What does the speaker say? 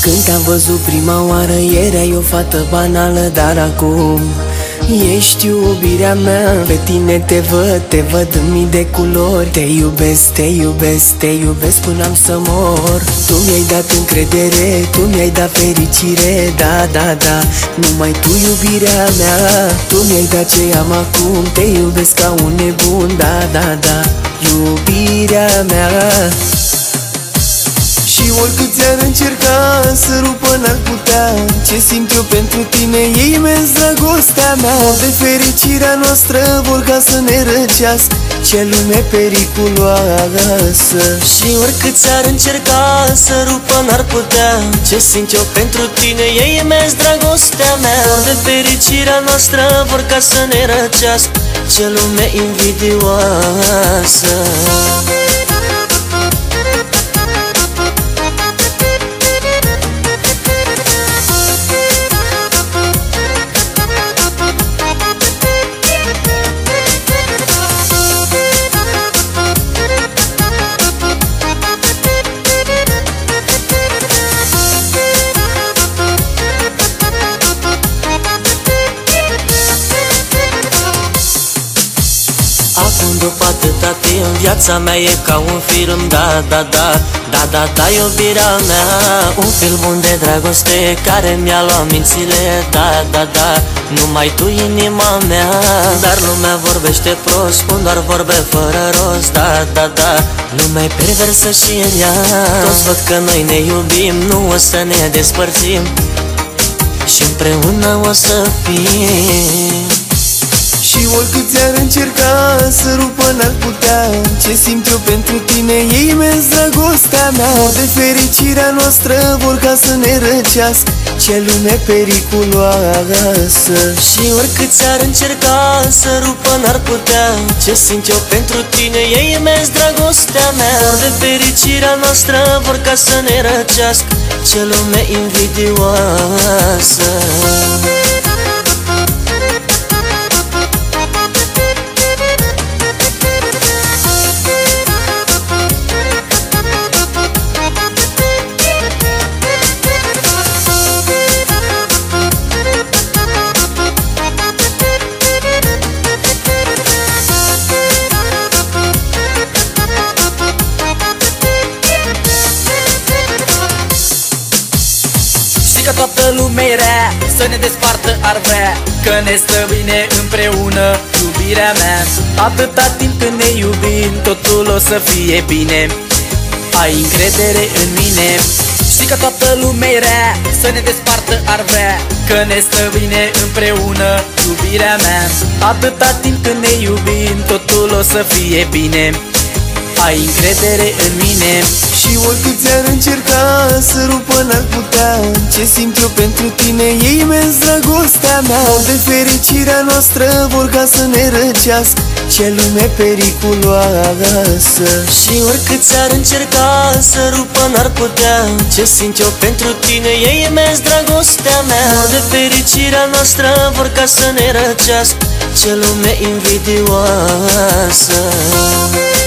Când te-am văzut prima oară, erai o fată banală, dar acum ești iubirea mea. Pe tine te văd în mii de culori. Te iubesc, te iubesc, te iubesc până am să mor. Tu mi-ai dat încredere, tu mi-ai dat fericire, da, da, da, numai tu iubirea mea. Tu mi-ai dat ce am acum, te iubesc ca un nebun, da, da, da, iubirea mea. Și oricât ți-ar încerca să rupă, n-ar putea. Ce simt eu pentru tine e imens dragostea mea. De fericirea noastră vor ca să ne răcească. Ce lume periculoasă. Și oricât ți-ar încerca să rupă, n-ar putea. Ce simt eu pentru tine e imens dragostea mea. De fericirea noastră vor ca să ne răcească. Ce lume invidioasă. Acum după atâta timp, viața mea e ca un film, da, da, da, da, da, da, iubirea mea. Un film bun de dragoste care mi-a luat mințile, da, da, da, numai tu inima mea. Dar lumea vorbește prost, spun doar vorbe fără rost, da, da, da, lumea e perversă și rea. Toți văd că noi ne iubim, nu o să ne despărțim și împreună o să fim. Și oricât ți-ar încerca să rupă, n-ar putea. Ce simt eu pentru tine e imens dragostea mea. De fericirea noastră vor ca să ne răcească. Ce lume periculoasă. Și oricât ți-ar încerca să rupă, n-ar putea. Ce simt eu pentru tine e imens dragostea mea. De fericirea noastră vor ca să ne răcească. Ce lume invidioasă. Că toată lumea e rea, să ne despartă ar vrea, că ne stă bine împreună, iubirea mea. Atâta timp când ne iubim, totul o să fie bine. Ai încredere în mine. Știi că toată lumea e rea, să ne despartă ar vrea, că ne stă bine împreună, iubirea mea. Atâta timp când ne iubim, totul o să fie bine. Ai încredere în mine. Și oricât ți-ar încerca să rupă, n-ar putea. Ce simt eu pentru tine e imens dragostea mea. De fericirea noastră vor ca să ne răcească. Ce lume periculoasă. Și oricât ți-ar încerca să rupă, n-ar putea. Ce simt eu pentru tine e imens dragostea mea. De fericirea noastră vor ca să ne răcească. Ce lume invidioasă.